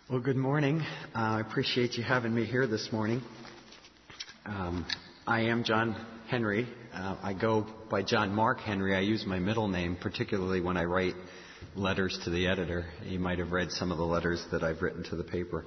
Well, good morning. I appreciate you having me here this morning. I am John Henry. I go by John Mark Henry. I use my middle name, particularly when I write letters to the editor. You might have read some of the letters that I've written to the paper.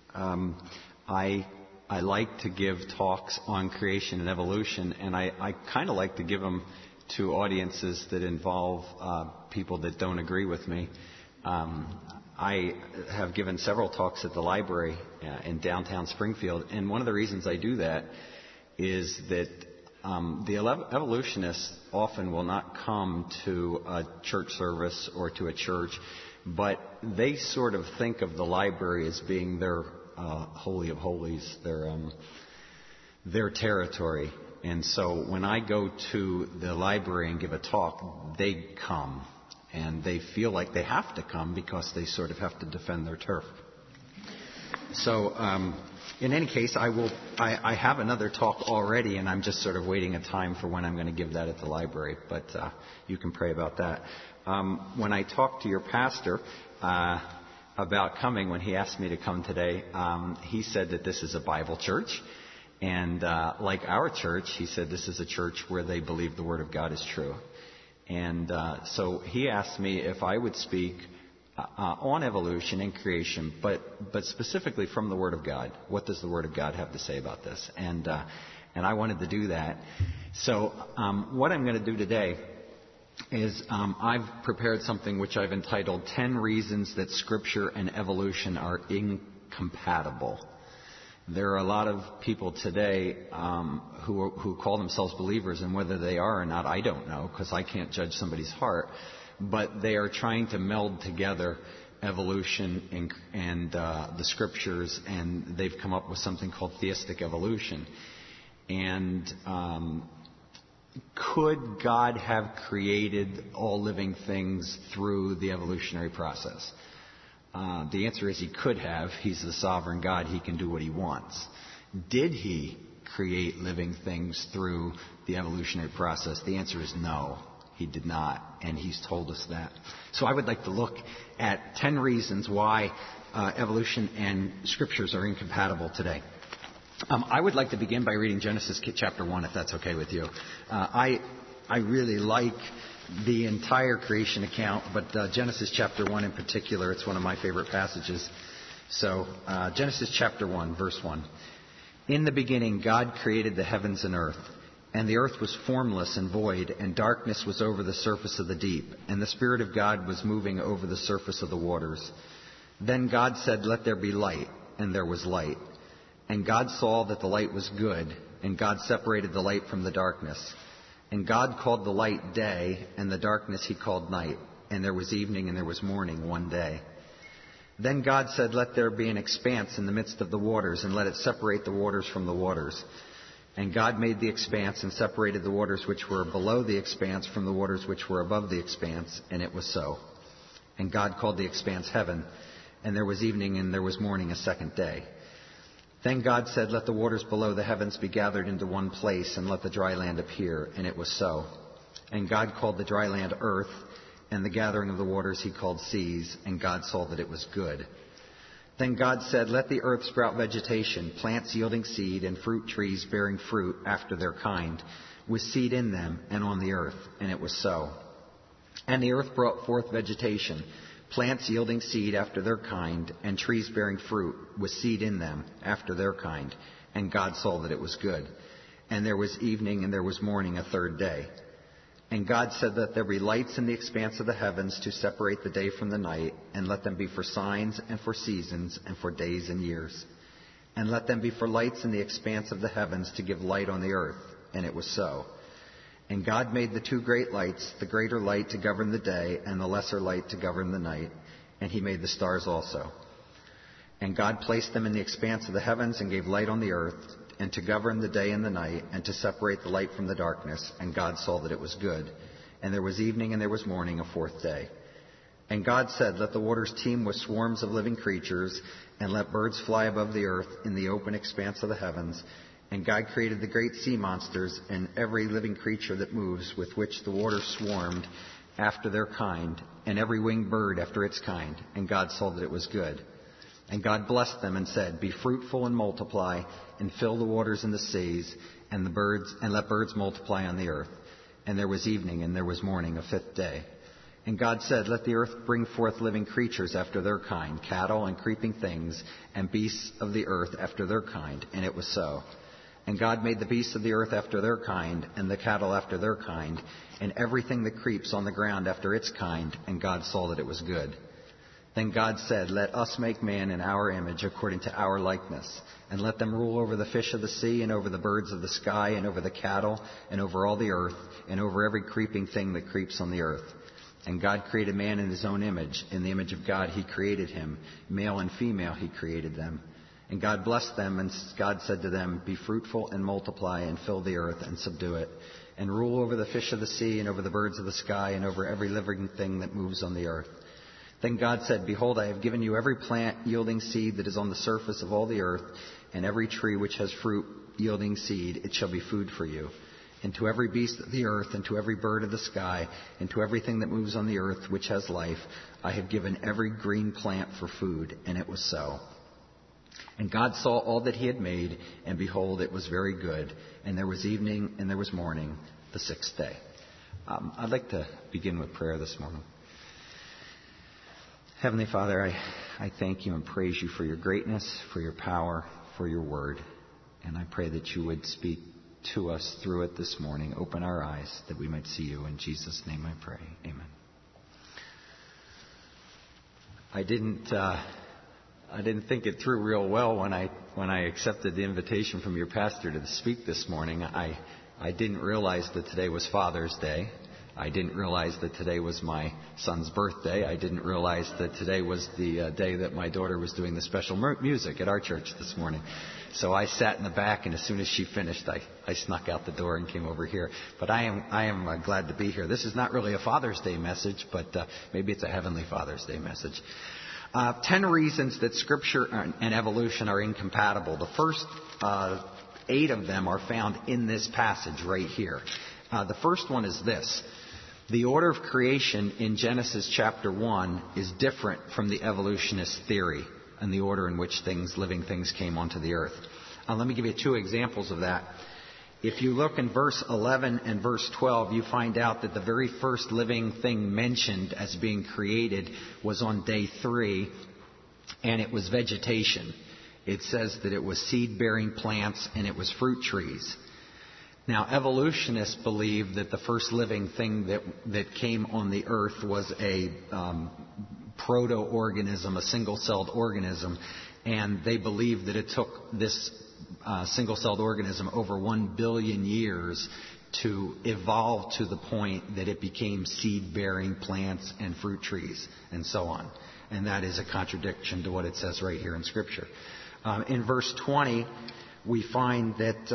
I like to give talks on creation and evolution, and I kind of like to give them to audiences that involve people that don't agree with me. I have given several talks at the library in downtown Springfield, and one of the reasons I do that is that the evolutionists often will not come to a church service or to a church, but they sort of think of the library as being their holy of holies, their territory. And so when I go to the library and give a talk, they come. And they feel like they have to come because they sort of have to defend their turf. So, in any case, I have another talk already, and I'm just sort of waiting a time for when I'm going to give that at the library. But you can pray about that. When I talked to your pastor about coming, when he asked me to come today, he said that this is a Bible church. And like our church, he said this is a church where they believe the Word of God is true. And so he asked me if I would speak on evolution and creation, but specifically from the Word of God. What does the Word of God have to say about this? And I wanted to do that. So what I'm going to do today is I've prepared something which I've entitled 10 Reasons That Scripture and Evolution Are Incompatible. There are a lot of people today who call themselves believers, and whether they are or not, I don't know, because I can't judge somebody's heart. But they are trying to meld together evolution and the Scriptures, and they've come up with something called theistic evolution. And could God have created all living things through the evolutionary process? The answer is he could have. He's the sovereign God. He can do what he wants. Did he create living things through the evolutionary process? The answer is no, he did not, and he's told us that. So I would like to look at 10 reasons why evolution and scriptures are incompatible today. I would like to begin by reading Genesis chapter 1, if that's okay with you. I really like the entire creation account, but Genesis chapter 1 in particular, it's one of my favorite passages. So, Genesis chapter 1, verse 1. In the beginning, God created the heavens and earth, and the earth was formless and void, and darkness was over the surface of the deep, and the Spirit of God was moving over the surface of the waters. Then God said, "Let there be light," and there was light. And God saw that the light was good, and God separated the light from the darkness. And God called the light day, and the darkness he called night. And there was evening and there was morning one day. Then God said, "Let there be an expanse in the midst of the waters, and let it separate the waters from the waters." And God made the expanse and separated the waters which were below the expanse from the waters which were above the expanse, and it was so. And God called the expanse heaven, and there was evening and there was morning a second day. Then God said, "Let the waters below the heavens be gathered into one place, and let the dry land appear." And it was so. And God called the dry land earth, and the gathering of the waters he called seas, and God saw that it was good. Then God said, "Let the earth sprout vegetation, plants yielding seed, and fruit trees bearing fruit after their kind, with seed in them and on the earth." And it was so. And the earth brought forth vegetation, plants yielding seed after their kind, and trees bearing fruit with seed in them after their kind. And God saw that it was good. And there was evening and there was morning a third day. And God said, "Let there be lights in the expanse of the heavens to separate the day from the night, and let them be for signs and for seasons and for days and years. And let them be for lights in the expanse of the heavens to give light on the earth." And it was so. And God made the two great lights, the greater light to govern the day, and the lesser light to govern the night. And he made the stars also. And God placed them in the expanse of the heavens and gave light on the earth, and to govern the day and the night, and to separate the light from the darkness. And God saw that it was good. And there was evening and there was morning a fourth day. And God said, "Let the waters teem with swarms of living creatures, and let birds fly above the earth in the open expanse of the heavens." And God created the great sea monsters and every living creature that moves, with which the waters swarmed after their kind, and every winged bird after its kind. And God saw that it was good. And God blessed them and said, "Be fruitful and multiply, and fill the waters and the seas, and let birds multiply on the earth." And there was evening and there was morning, a fifth day. And God said, "Let the earth bring forth living creatures after their kind, cattle and creeping things, and beasts of the earth after their kind." And it was so. And God made the beasts of the earth after their kind, and the cattle after their kind, and everything that creeps on the ground after its kind. And God saw that it was good. Then God said, "Let us make man in our image, according to our likeness, and let them rule over the fish of the sea, and over the birds of the sky, and over the cattle, and over all the earth, and over every creeping thing that creeps on the earth." And God created man in his own image. In the image of God he created him. Male and female he created them. And God blessed them, and God said to them, "Be fruitful and multiply, and fill the earth and subdue it, and rule over the fish of the sea, and over the birds of the sky, and over every living thing that moves on the earth." Then God said, "Behold, I have given you every plant yielding seed that is on the surface of all the earth, and every tree which has fruit yielding seed. It shall be food for you. And to every beast of the earth, and to every bird of the sky, and to everything that moves on the earth which has life, I have given every green plant for food." And it was so. And God saw all that he had made, and behold, it was very good. And there was evening and there was morning, the sixth day. I'd like to begin with prayer this morning. Heavenly Father, I thank you and praise you for your greatness, for your power, for your word. And I pray that you would speak to us through it this morning. Open our eyes that we might see you. In Jesus' name I pray. Amen. I didn't think it through real well when I accepted the invitation from your pastor to speak this morning. I didn't realize that today was Father's Day. I didn't realize that today was my son's birthday. I didn't realize that today was the day that my daughter was doing the special music at our church this morning. So I sat in the back, and as soon as she finished, I snuck out the door and came over here. But I am glad to be here. This is not really a Father's Day message, but maybe it's a Heavenly Father's Day message. 10 reasons that Scripture and evolution are incompatible. The first 8 of them are found in this passage right here. The first one is this. The order of creation in Genesis chapter 1 is different from the evolutionist theory and the order in which living things came onto the earth. Let me give you 2 examples of that. If you look in verse 11 and verse 12, you find out that the very first living thing mentioned as being created was on day 3, and it was vegetation. It says that it was seed-bearing plants and it was fruit trees. Now, evolutionists believe that the first living thing that came on the earth was a proto-organism, a single-celled organism, and they believe that it took this single-celled organism over 1 billion years to evolve to the point that it became seed-bearing plants and fruit trees and so on. And that is a contradiction to what it says right here in Scripture. In verse 20, we find that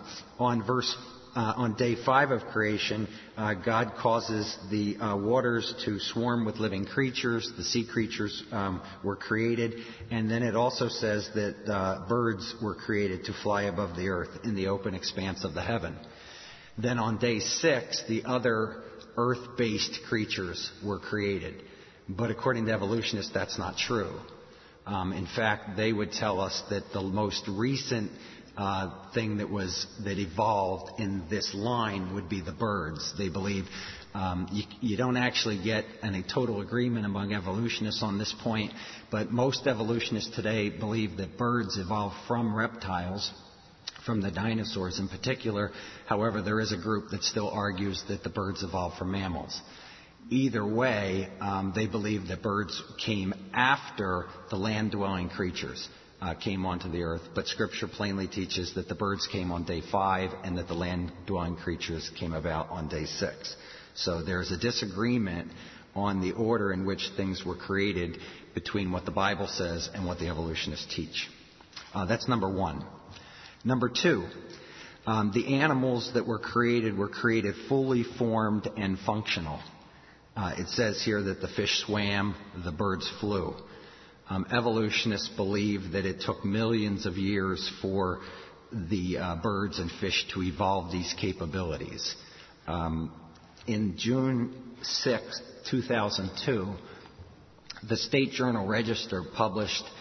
on day 5 of creation, God causes the waters to swarm with living creatures. The sea creatures were created. And then it also says that birds were created to fly above the earth in the open expanse of the heaven. Then on day 6, the other earth-based creatures were created. But according to evolutionists, that's not true. In fact, they would tell us that the most recent thing that evolved in this line would be the birds. They believe you don't actually get a total agreement among evolutionists on this point, but most evolutionists today believe that birds evolved from reptiles, from the dinosaurs in particular. However, there is a group that still argues that the birds evolved from mammals. Either way, they believe that birds came after the land-dwelling creatures came onto the earth, but Scripture plainly teaches that the birds came on day 5 and that the land-dwelling creatures came about on day 6. So there's a disagreement on the order in which things were created between what the Bible says and what the evolutionists teach. That's number 1. Number 2, the animals that were created fully formed and functional. It says here that the fish swam, the birds flew. Evolutionists believe that it took millions of years for the birds and fish to evolve these capabilities. In June 6, 2002, the State Journal Register published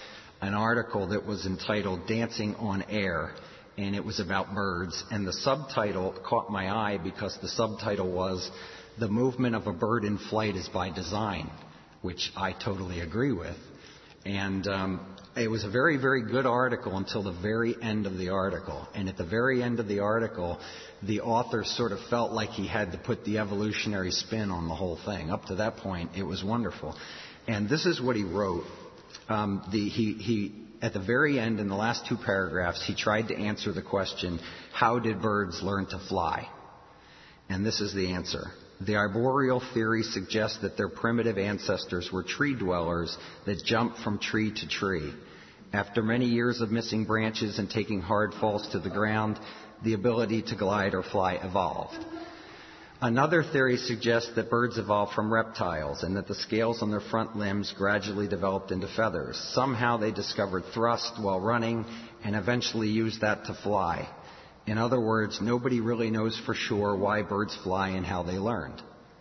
an article that was entitled Dancing on Air, and it was about birds. And the subtitle caught my eye because the subtitle was, "The Movement of a Bird in Flight is by Design," which I totally agree with. And it was a very, very good article until the very end of the article. And at the very end of the article, the author sort of felt like he had to put the evolutionary spin on the whole thing. Up to that point, it was wonderful. And this is what he wrote. At the very end, in the last two paragraphs, he tried to answer the question, how did birds learn to fly? And this is the answer. The arboreal theory suggests that their primitive ancestors were tree dwellers that jumped from tree to tree. After many years of missing branches and taking hard falls to the ground, the ability to glide or fly evolved. Another theory suggests that birds evolved from reptiles and that the scales on their front limbs gradually developed into feathers. Somehow they discovered thrust while running and eventually used that to fly. In other words, nobody really knows for sure why birds fly and how they learned.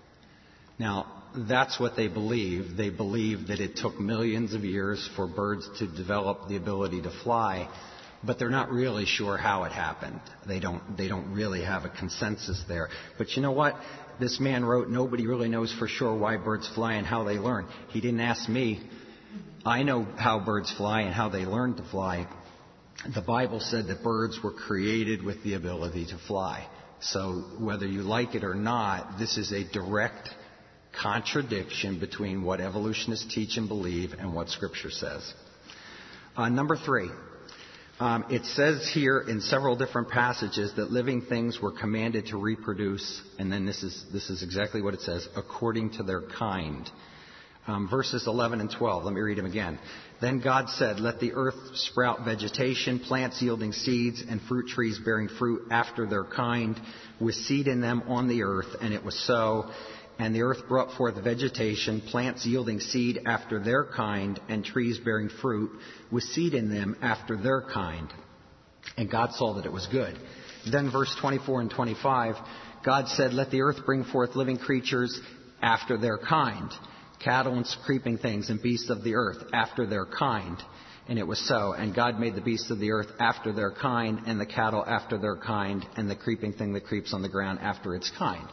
Now, that's what they believe. They believe that it took millions of years for birds to develop the ability to fly, but they're not really sure how it happened. They don't really have a consensus there. But you know what? This man wrote, nobody really knows for sure why birds fly and how they learn. He didn't ask me. I know how birds fly and how they learn to fly. The Bible said that birds were created with the ability to fly. So whether you like it or not, this is a direct contradiction between what evolutionists teach and believe and what Scripture says. Number 3. It says here in several different passages that living things were commanded to reproduce, and then this is exactly what it says, according to their kind. Verses 11 and 12, let me read them again. Then God said, let the earth sprout vegetation, plants yielding seeds, and fruit trees bearing fruit after their kind, with seed in them on the earth. And it was so. And the earth brought forth vegetation, plants yielding seed after their kind, and trees bearing fruit, with seed in them after their kind. And God saw that it was good. Then verse 24 and 25, God said, let the earth bring forth living creatures after their kind, cattle and creeping things and beasts of the earth after their kind. And it was so. And God made the beasts of the earth after their kind, and the cattle after their kind, and the creeping thing that creeps on the ground after its kind.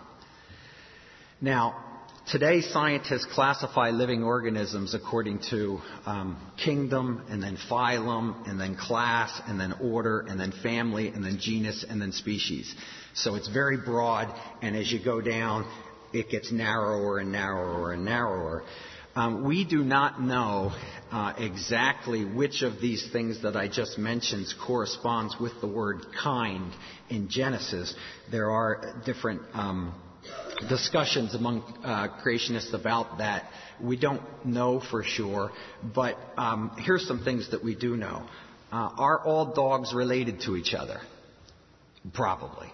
Now, today scientists classify living organisms according to kingdom, and then phylum, and then class, and then order, and then family, and then genus, and then species. So it's very broad, and as you go down, it gets narrower and narrower and narrower. We do not know exactly which of these things that I just mentioned corresponds with the word kind in Genesis. There are different discussions among creationists about that. We don't know for sure, but here's some things that we do know. Are all dogs related to each other? Probably.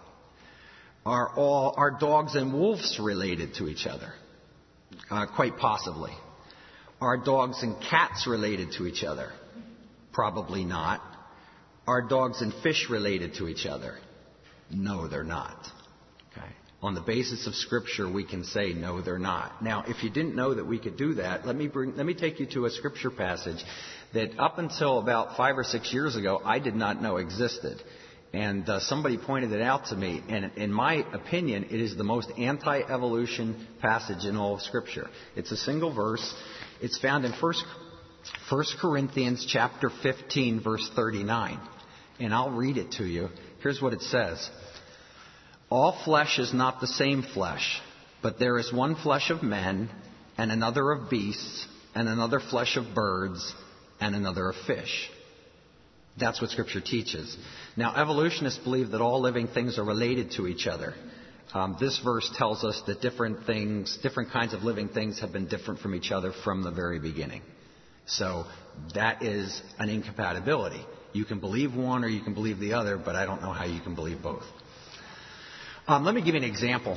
Are dogs and wolves related to each other? Quite possibly. Are dogs and cats related to each other? Probably not. Are dogs and fish related to each other? No, they're not. Okay. On the basis of Scripture, we can say no, they're not. Now, if you didn't know that we could do that, let me take you to a Scripture passage that up until about 5 or 6 years ago, I did not know existed. And somebody pointed it out to me, and in my opinion, it is the most anti-evolution passage in all of Scripture. It's a single verse. It's found in 1 Corinthians chapter 15, verse 39. And I'll read it to you. Here's what it says. All flesh is not the same flesh, but there is one flesh of men, and another of beasts, and another flesh of birds, and another of fish. That's what Scripture teaches. Now, evolutionists believe that all living things are related to each other. This verse tells us that different kinds of living things have been different from each other from the very beginning. So that is an incompatibility. You can believe one or you can believe the other, but I don't know how you can believe both. Let me give you an example.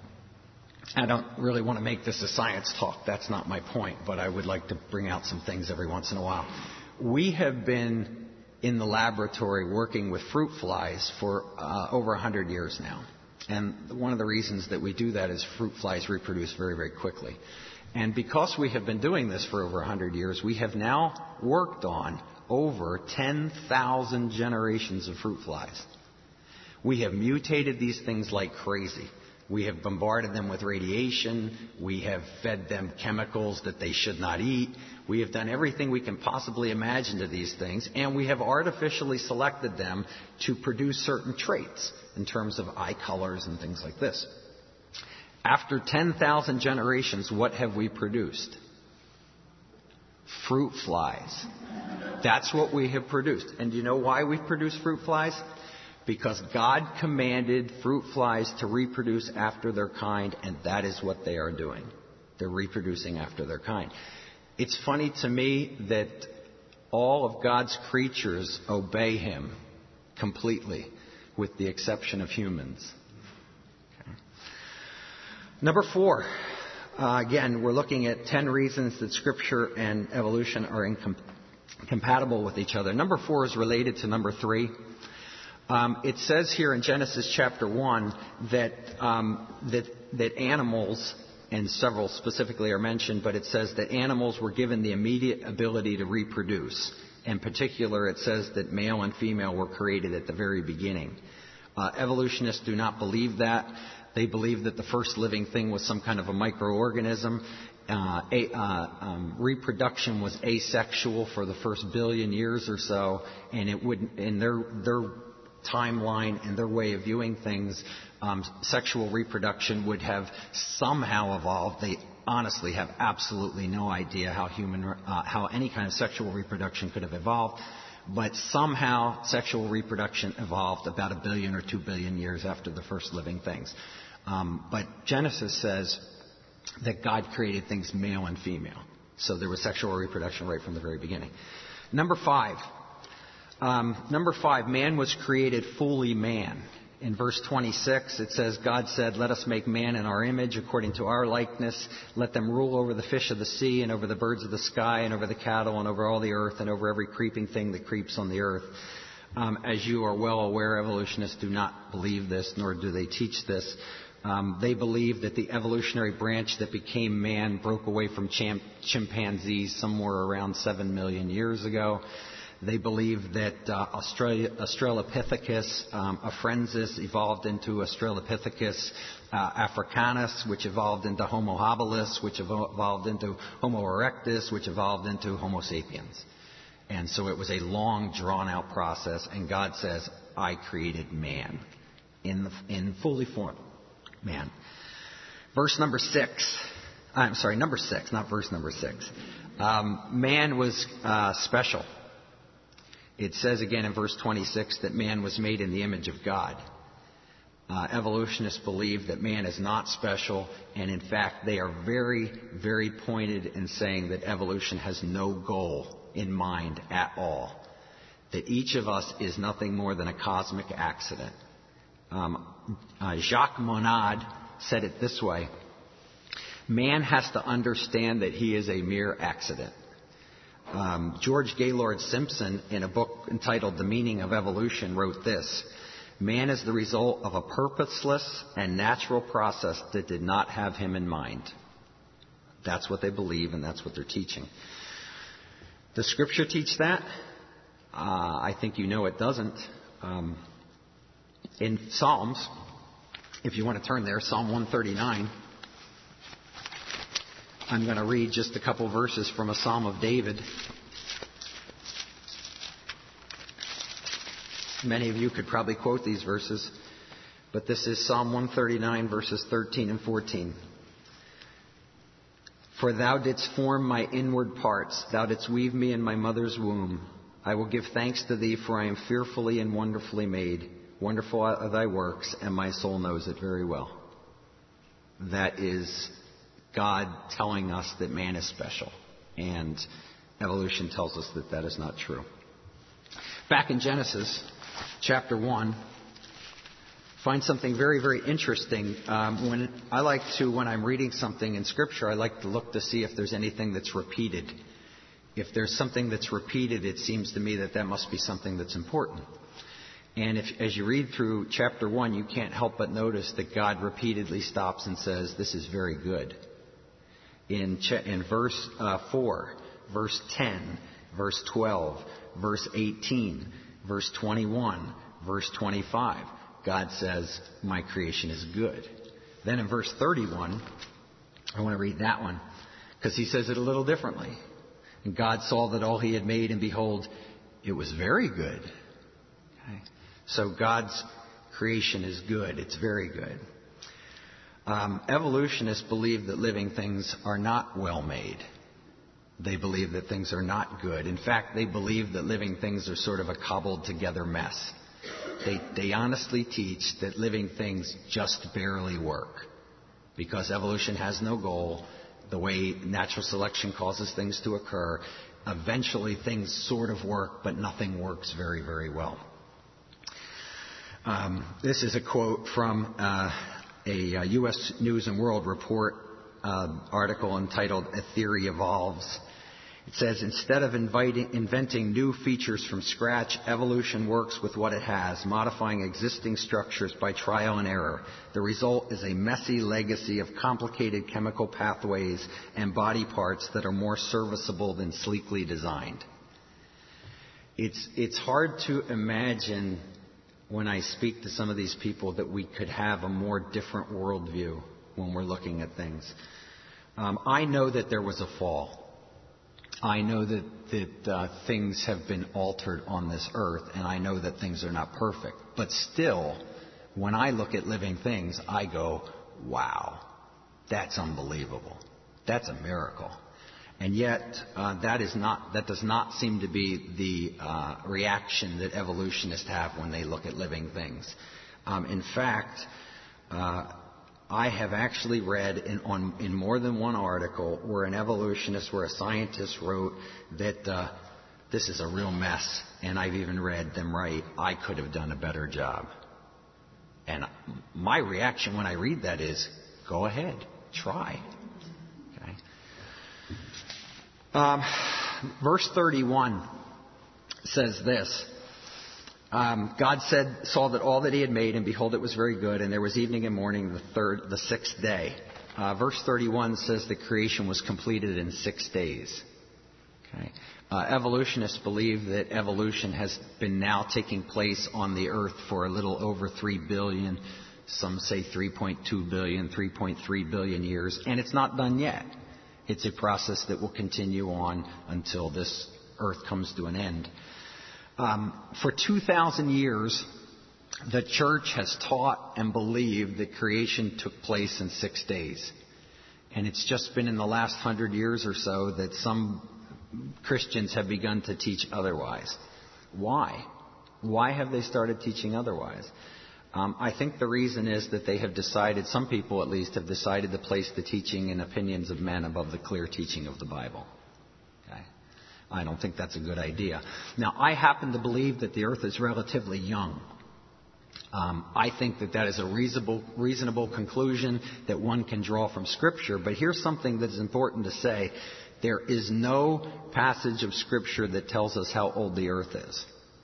I don't really want to make this a science talk. That's not my point, but I would like to bring out some things every once in a while. We have been in the laboratory working with fruit flies for over 100 years now. And one of the reasons that we do that is fruit flies reproduce very, very quickly. And because we have been doing this for over 100 years, we have now worked on over 10,000 generations of fruit flies. We have mutated these things like crazy. We have bombarded them with radiation. We have fed them chemicals that they should not eat. We have done everything we can possibly imagine to these things, and we have artificially selected them to produce certain traits in terms of eye colors and things like this. After 10,000 generations, what have we produced? Fruit flies. That's what we have produced. And do you know why we've produced fruit flies? Because God commanded fruit flies to reproduce after their kind, and that is what they are doing. They're reproducing after their kind. It's funny to me that all of God's creatures obey Him completely, with the exception of humans. Okay. Number 4. Again, we're looking at 10 reasons that Scripture and evolution are incompatible with each other. Number 4 is related to number 3. It says here in Genesis chapter 1 that animals, and several specifically are mentioned, but it says that animals were given the immediate ability to reproduce. In particular, it says that male and female were created at the very beginning. Evolutionists do not believe that. They believe that the first living thing was some kind of a microorganism. Reproduction was asexual for the first billion years or so, and it would, in their timeline and their way of viewing things, sexual reproduction would have somehow evolved. They honestly have absolutely no idea how any kind of sexual reproduction could have evolved, but somehow sexual reproduction evolved about 1 billion or 2 billion years after the first living things. But Genesis says that God created things male and female, so there was sexual reproduction right from the very beginning. Number 5, man was created fully man. In verse 26, it says, God said, let us make man in our image according to our likeness. Let them rule over the fish of the sea and over the birds of the sky and over the cattle and over all the earth and over every creeping thing that creeps on the earth. As you are well aware, evolutionists do not believe this, nor do they teach this. They believe that the evolutionary branch that became man broke away from chimpanzees somewhere around 7 million years ago. They believe that Australopithecus afrensis evolved into Australopithecus africanus, which evolved into Homo habilis, which evolved into Homo erectus, which evolved into Homo sapiens. And so it was a long, drawn-out process, and God says, I created man in fully formed man. Number 6, not verse number 6. Man was special. It says again in verse 26 that man was made in the image of God. Evolutionists believe that man is not special, and in fact they are very, very pointed in saying that evolution has no goal in mind at all. That each of us is nothing more than a cosmic accident. Jacques Monod said it this way: man has to understand that he is a mere accident. George Gaylord Simpson, in a book entitled The Meaning of Evolution, wrote this: man is the result of a purposeless and natural process that did not have him in mind. That's what they believe, and that's what they're teaching. Does Scripture teach that? I think you know it doesn't. In Psalms, if you want to turn there, Psalm 139, I'm going to read just a couple verses from a Psalm of David. Many of you could probably quote these verses, but this is Psalm 139, verses 13 and 14. For thou didst form my inward parts, thou didst weave me in my mother's womb. I will give thanks to thee, for I am fearfully and wonderfully made. Wonderful are thy works, and my soul knows it very well. That is God telling us that man is special, and evolution tells us that that is not true. Back in Genesis chapter 1, find something very, very interesting. When I'm reading something in Scripture, I like to look to see if there's anything that's repeated. If there's something that's repeated, it seems to me that must be something that's important. And as you read through chapter 1, you can't help but notice that God repeatedly stops and says, this is very good. In verse 4, verse 10, verse 12, verse 18, verse 21, verse 25. God says, my creation is good. Then in verse 31, I want to read that one because he says it a little differently. And God saw that all he had made, and behold, it was very good. Okay? So God's creation is good. It's very good. Evolutionists believe that living things are not well made. They believe that things are not good. In fact, they believe that living things are sort of a cobbled together mess. They honestly teach that living things just barely work because evolution has no goal. The way natural selection causes things to occur, eventually things sort of work, but nothing works very, very well. This is a quote from a U.S. News and World Report article entitled "A Theory Evolves." It says, instead of inventing new features from scratch, evolution works with what it has, modifying existing structures by trial and error. The result is a messy legacy of complicated chemical pathways and body parts that are more serviceable than sleekly designed. It's hard to imagine when I speak to some of these people that we could have a more different worldview when we're looking at things. I know that there was a fall. I know that things have been altered on this earth, and I know that things are not perfect. But still, when I look at living things, I go, wow, that's unbelievable. That's a miracle. And yet, that does not seem to be the reaction that evolutionists have when they look at living things. In fact, I have actually read in more than one article where an evolutionist, where a scientist wrote that this is a real mess, and I've even read them write, I could have done a better job. And my reaction when I read that is, go ahead, try. Okay. Verse 31 says this. God saw that all that he had made, and behold, it was very good, and there was evening and morning, the sixth day. Verse 31 says the creation was completed in 6 days. Okay. Evolutionists believe that evolution has been now taking place on the earth for a little over 3 billion, some say 3.2 billion, 3.3 billion years, and it's not done yet. It's a process that will continue on until this earth comes to an end. For 2,000 years, the church has taught and believed that creation took place in 6 days. And it's just been in the last 100 years or so that some Christians have begun to teach otherwise. Why? Why have they started teaching otherwise? I think the reason is that they have decided, some people at least, have decided to place the teaching and opinions of men above the clear teaching of the Bible. Okay? I don't think that's a good idea. Now, I happen to believe that the earth is relatively young. I think that is a reasonable conclusion that one can draw from Scripture. But here's something that is important to say. There is no passage of Scripture that tells us how old the earth is.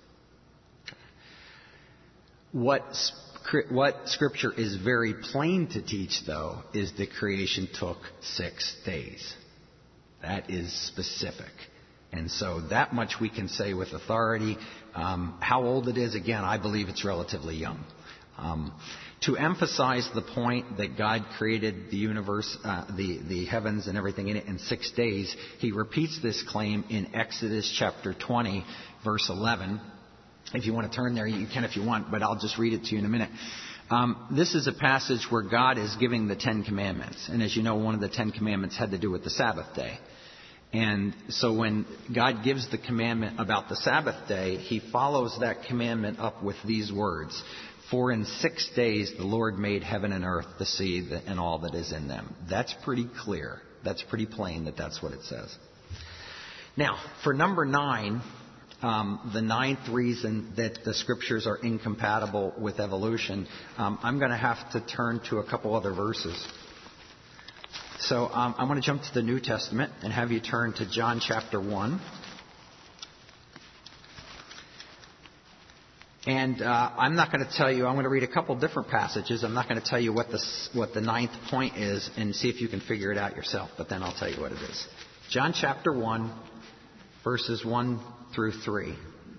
What Scripture is very plain to teach, though, is that creation took 6 days. That is specific. And so that much we can say with authority. How old it is, again, I believe it's relatively young. To emphasize the point that God created the universe, the heavens and everything in it in 6 days, he repeats this claim in Exodus chapter 20, verse 11. If you want to turn there, you can if you want, but I'll just read it to you in a minute. This is a passage where God is giving the 10 Commandments. And as you know, one of the 10 Commandments had to do with the Sabbath day. And so when God gives the commandment about the Sabbath day, he follows that commandment up with these words. For in 6 days the Lord made heaven and earth, the sea, and all that is in them. That's pretty clear. That's pretty plain that that's what it says. Now, for number 9, the 9th reason that the Scriptures are incompatible with evolution, I'm going to have to turn to a couple other verses. So I want to jump to the New Testament and have you turn to John chapter 1. And I'm not going to tell you, I'm going to read a couple different passages. I'm not going to tell you what the 9th point is and see if you can figure it out yourself, but then I'll tell you what it is. John chapter 1, verses 1 through 3.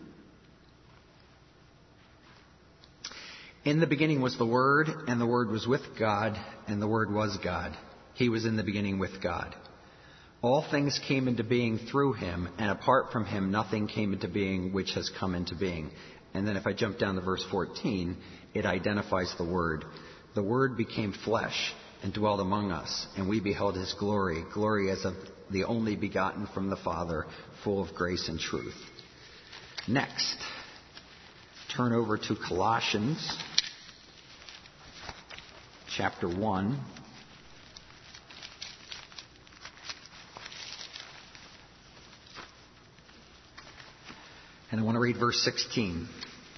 In the beginning was the Word, and the Word was with God, and the Word was God. He was in the beginning with God. All things came into being through him, and apart from him nothing came into being which has come into being. And then if I jump down to verse 14, it identifies the Word. The Word became flesh and dwelt among us, and we beheld his glory, glory as of the only begotten from the Father, full of grace and truth. Next, turn over to Colossians chapter 1. And I want to read verse 16.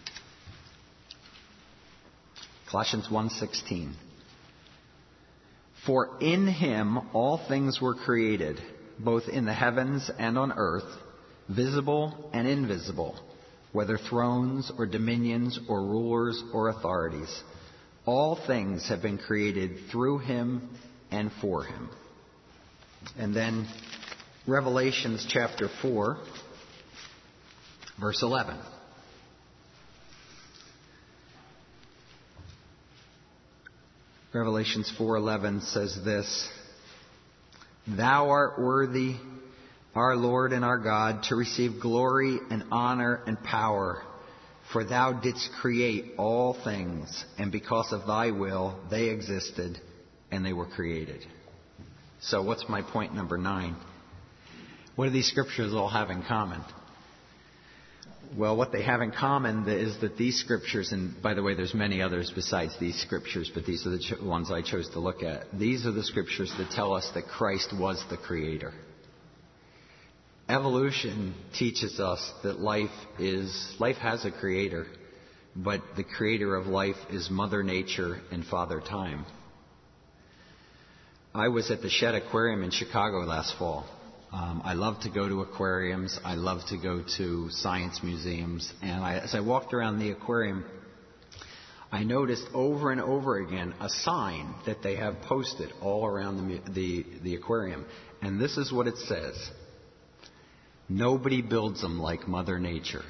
Colossians 1:16. For in him all things were created, both in the heavens and on earth, visible and invisible, whether thrones or dominions or rulers or authorities. All things have been created through him and for him. And then Revelations chapter 4. Verse 11. Revelations 4:11 says this: Thou art worthy, our Lord and our God, to receive glory and honor and power, for thou didst create all things, and because of thy will they existed and they were created. So what's my point number 9? What do these scriptures all have in common? Well, what they have in common is that these scriptures, and by the way, there's many others besides these scriptures, but these are the ones I chose to look at. These are the scriptures that tell us that Christ was the Creator. Evolution teaches us that life has a Creator, but the Creator of life is Mother Nature and Father Time. I was at the Shedd Aquarium in Chicago last fall. I love to go to aquariums. I love to go to science museums. And as I walked around the aquarium, I noticed over and over again a sign that they have posted all around the aquarium. And this is what it says: Nobody builds them like Mother Nature.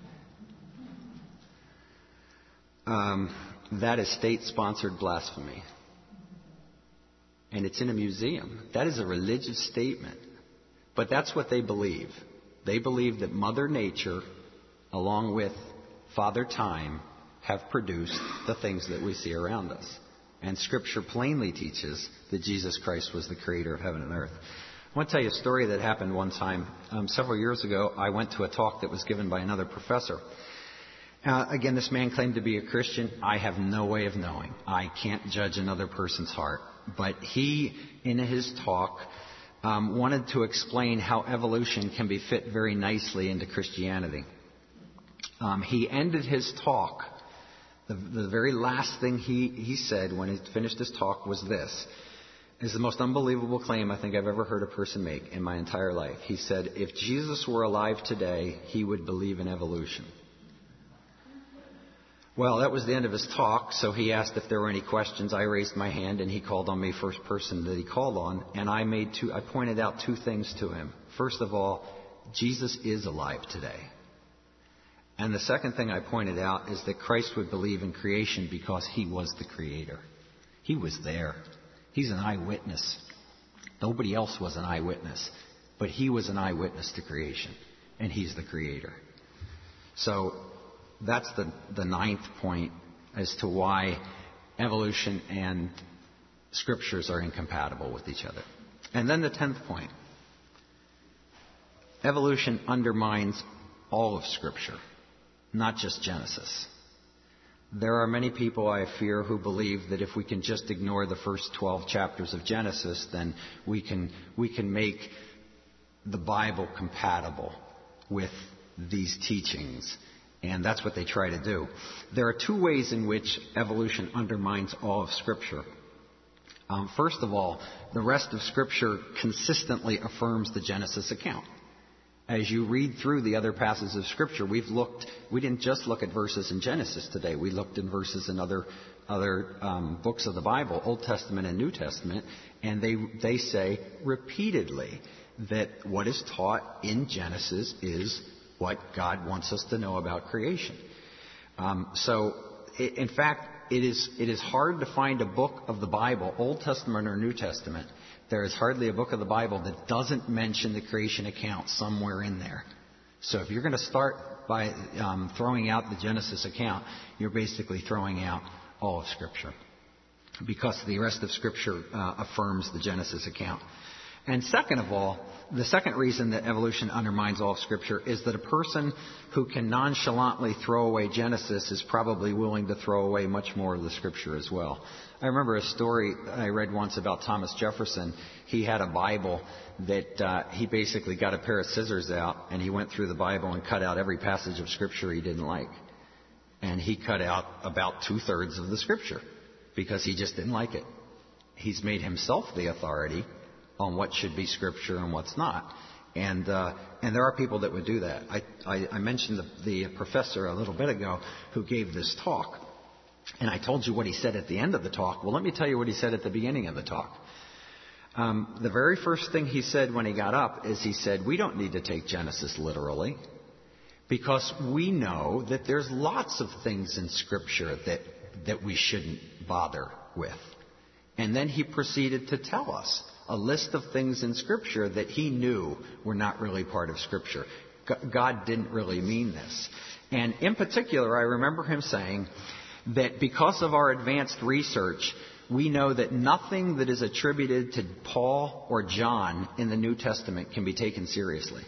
That is state-sponsored blasphemy. And it's in a museum. That is a religious statement. But that's what they believe. They believe that Mother Nature, along with Father Time, have produced the things that we see around us. And Scripture plainly teaches that Jesus Christ was the creator of heaven and earth. I want to tell you a story that happened one time. Several years ago, I went to a talk that was given by another professor. Again, this man claimed to be a Christian. I have no way of knowing. I can't judge another person's heart. But he, in his talk, wanted to explain how evolution can be fit very nicely into Christianity. He ended his talk, the very last thing he said when he finished his talk was this: is the most unbelievable claim I think I've ever heard a person make in my entire life. He said, if Jesus were alive today, he would believe in evolution. Well, that was the end of his talk, so he asked if there were any questions. I raised my hand, and he called on me, first person that he called on, and I pointed out two things to him. First of all, Jesus is alive today. And the second thing I pointed out is that Christ would believe in creation because he was the creator. He was there. He's an eyewitness. Nobody else was an eyewitness, but he was an eyewitness to creation, and he's the creator. So that's the ninth point as to why evolution and scriptures are incompatible with each other. And then the 10th point. Evolution undermines all of Scripture, not just Genesis. There are many people, I fear, who believe that if we can just ignore the first 12 chapters of Genesis, then we can make the Bible compatible with these teachings. And that's what they try to do. There are two ways in which evolution undermines all of Scripture. First of all, the rest of Scripture consistently affirms the Genesis account. As you read through the other passages of Scripture, we didn't just look at verses in Genesis today. We looked at verses in other books of the Bible, Old Testament and New Testament, and they say repeatedly that what is taught in Genesis is what God wants us to know about creation. In fact, it is hard to find a book of the Bible, Old Testament or New Testament. There is hardly a book of the Bible that doesn't mention the creation account somewhere in there. So if you're going to start by throwing out the Genesis account, you're basically throwing out all of Scripture, because the rest of Scripture affirms the Genesis account. And second of all, the second reason that evolution undermines all of Scripture is that a person who can nonchalantly throw away Genesis is probably willing to throw away much more of the Scripture as well. I remember a story I read once about Thomas Jefferson. He had a Bible that he basically got a pair of scissors out, and he went through the Bible and cut out every passage of Scripture he didn't like. And he cut out about 2/3 of the Scripture because he just didn't like it. He's made himself the authority on what should be Scripture and what's not. And there are people that would do that. I mentioned the professor a little bit ago who gave this talk. And I told you what he said at the end of the talk. Well, let me tell you what he said at the beginning of the talk. The very first thing he said when he got up is he said, we don't need to take Genesis literally, because we know that there's lots of things in Scripture that we shouldn't bother with. And then he proceeded to tell us a list of things in Scripture that he knew were not really part of Scripture. God didn't really mean this. And in particular, I remember him saying that because of our advanced research, we know that nothing that is attributed to Paul or John in the New Testament can be taken seriously.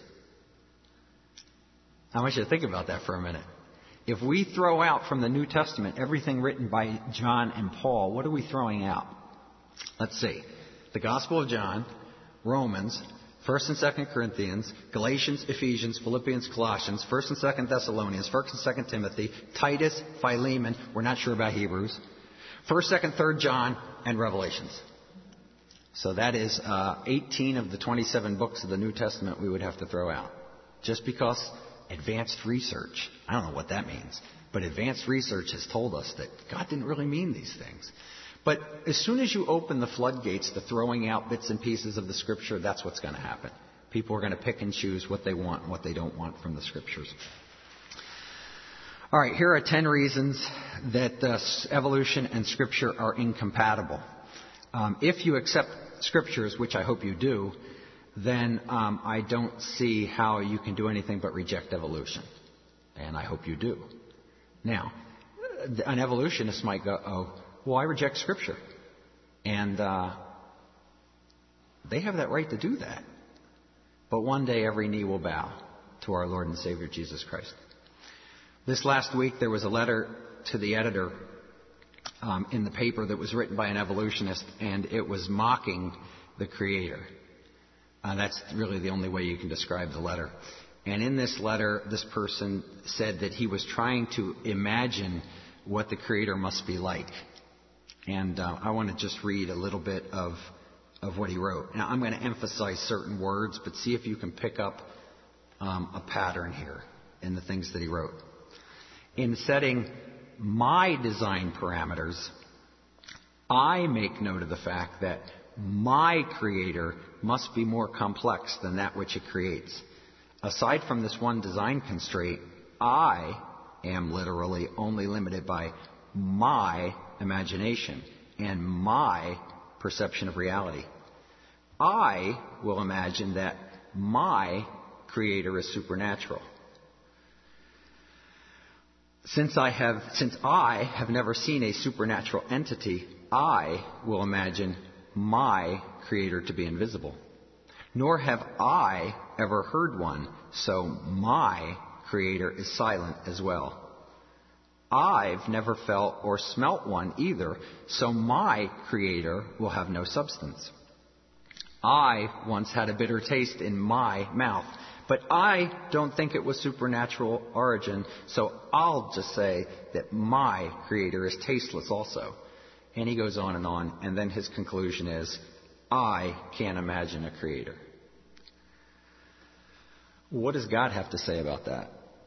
I want you to think about that for a minute. If we throw out from the New Testament everything written by John and Paul, what are we throwing out? Let's see. The Gospel of John, Romans, 1st and 2nd Corinthians, Galatians, Ephesians, Philippians, Colossians, 1st and 2nd Thessalonians, 1st and 2nd Timothy, Titus, Philemon, we're not sure about Hebrews, 1st, 2nd, 3rd John, and Revelations. So that is 18 of the 27 books of the New Testament we would have to throw out. Just because advanced research, I don't know what that means, but advanced research has told us that God didn't really mean these things. But as soon as you open the floodgates to throwing out bits and pieces of the Scripture, that's what's going to happen. People are going to pick and choose what they want and what they don't want from the Scriptures. All right, here are 10 reasons that evolution and Scripture are incompatible. If you accept Scriptures, which I hope you do, then I don't see how you can do anything but reject evolution. And I hope you do. Now, an evolutionist might go, oh, well, I reject Scripture. And they have that right to do that. But one day every knee will bow to our Lord and Savior Jesus Christ. This last week there was a letter to the editor in the paper that was written by an evolutionist, and it was mocking the Creator. That's really the only way you can describe the letter. And in this letter, this person said that he was trying to imagine what the Creator must be like. And I want to just read a little bit of what he wrote. Now, I'm going to emphasize certain words, but see if you can pick up a pattern here in the things that he wrote. In setting my design parameters, I make note of the fact that my Creator must be more complex than that which it creates. Aside from this one design constraint, I am literally only limited by my imagination and my perception of reality. I will imagine that my Creator is supernatural. Since I have never seen a supernatural entity, I will imagine my Creator to be invisible. Nor have I ever heard one, so my Creator is silent as well. I've never felt or smelt one either, so my Creator will have no substance. I once had a bitter taste in my mouth, but I don't think it was supernatural origin, so I'll just say that my Creator is tasteless also. And he goes on, and then his conclusion is, I can't imagine a Creator. What does God have to say about that?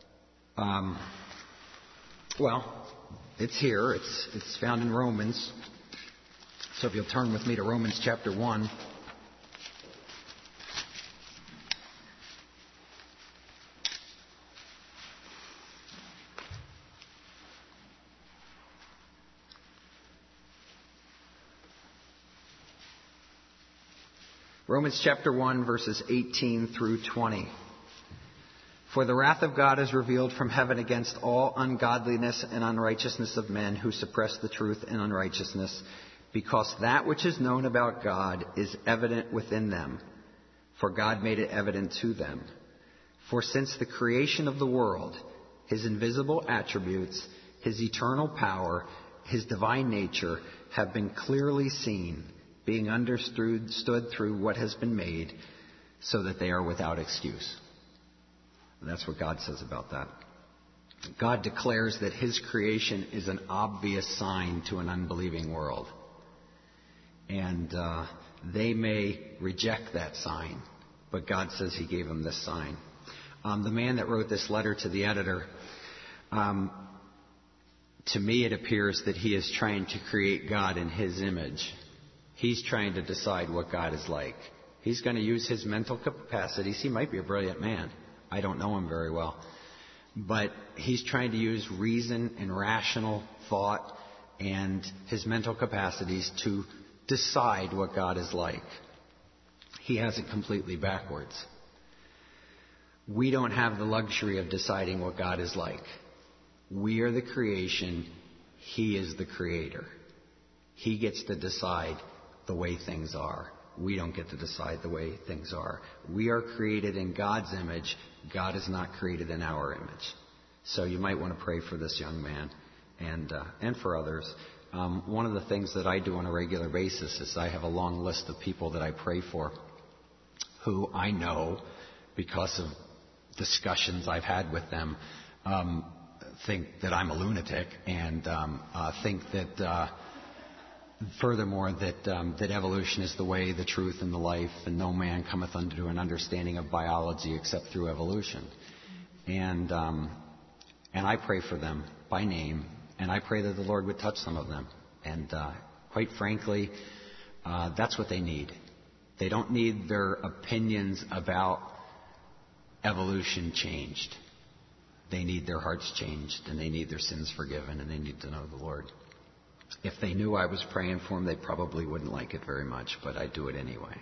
Well, it's here. It's found in Romans. So if you'll turn with me to Romans chapter 1. Romans chapter 1, verses 18 through 20. For the wrath of God is revealed from heaven against all ungodliness and unrighteousness of men who suppress the truth in unrighteousness, because that which is known about God is evident within them, for God made it evident to them. For since the creation of the world, His invisible attributes, His eternal power, His divine nature have been clearly seen, being understood through what has been made, so that they are without excuse. And that's what God says about that. God declares that His creation is an obvious sign to an unbelieving world. And they may reject that sign, but God says He gave them this sign. The man that wrote this letter to the editor, to me it appears that he is trying to create God in His image. He's trying to decide what God is like. He's going to use his mental capacities. He might be a brilliant man. I don't know him very well. But he's trying to use reason and rational thought and his mental capacities to decide what God is like. He has it completely backwards. We don't have the luxury of deciding what God is like. We are the creation. He is the creator. He gets to decide the way things are. We don't get to decide the way things are. We are created in God's image. God is not created in our image. So you might want to pray for this young man and for others. One of the things that I do on a regular basis is I have a long list of people that I pray for who I know, because of discussions I've had with them, think that I'm a lunatic and think that furthermore, that evolution is the way, the truth, and the life, and no man cometh unto an understanding of biology except through evolution. And I pray for them by name, and I pray that the Lord would touch some of them. And quite frankly, that's what they need. They don't need their opinions about evolution changed. They need their hearts changed, and they need their sins forgiven, and they need to know the Lord. If they knew I was praying for them, they probably wouldn't like it very much, but I do it anyway.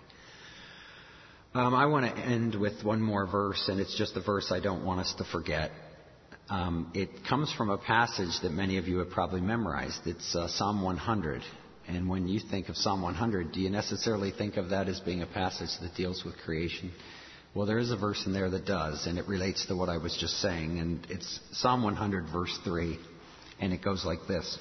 I want to end with one more verse, and it's just a verse I don't want us to forget. It comes from a passage that many of you have probably memorized. It's Psalm 100. And when you think of Psalm 100, do you necessarily think of that as being a passage that deals with creation? Well, there is a verse in there that does, and it relates to what I was just saying. And it's Psalm 100, verse 3, and it goes like this.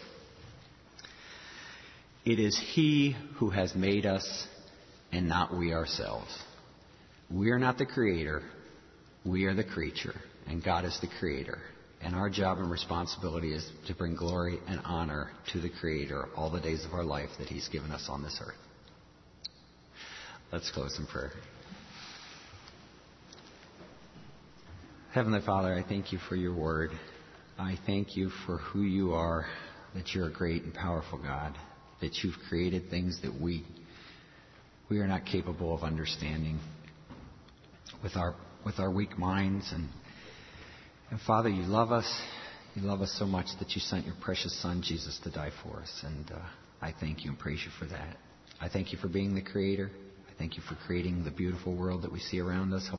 It is He who has made us, and not we ourselves. We are not the creator. We are the creature, and God is the creator. And our job and responsibility is to bring glory and honor to the Creator all the days of our life that He's given us on this earth. Let's close in prayer. Heavenly Father, I thank You for Your word. I thank You for who You are, that You're a great and powerful God, that You've created things that we are not capable of understanding with our weak minds. And Father, You love us. You love us so much that You sent Your precious Son, Jesus, to die for us. And I thank You and praise You for that. I thank You for being the Creator. I thank You for creating the beautiful world that we see around us.